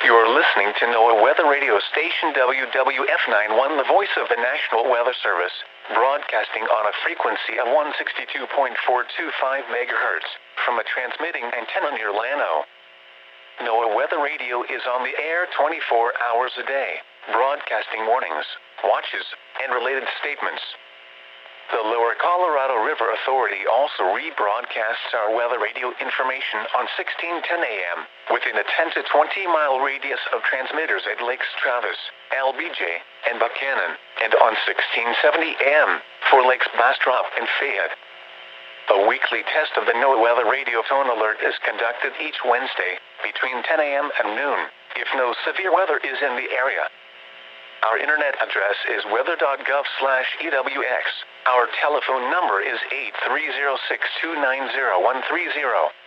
You're listening to NOAA Weather Radio Station WWF91, the voice of the National Weather Service, broadcasting on a frequency of 162.425 megahertz from a transmitting antenna near Llano. NOAA Weather Radio is on the air 24 hours a day, broadcasting warnings, watches, and related statements. The Lower Colorado River Authority also rebroadcasts our weather radio information on 1610 AM within a 10 to 20 mile radius of transmitters at Lakes Travis, LBJ, and Buchanan, and on 1670 AM for Lakes Bastrop and Fayette. A weekly test of the NOAA Weather Radio Tone Alert is conducted each Wednesday between 10 AM and noon if no severe weather is in the area. Our internet address is weather.gov/EWX. Our telephone number is 830-6290130.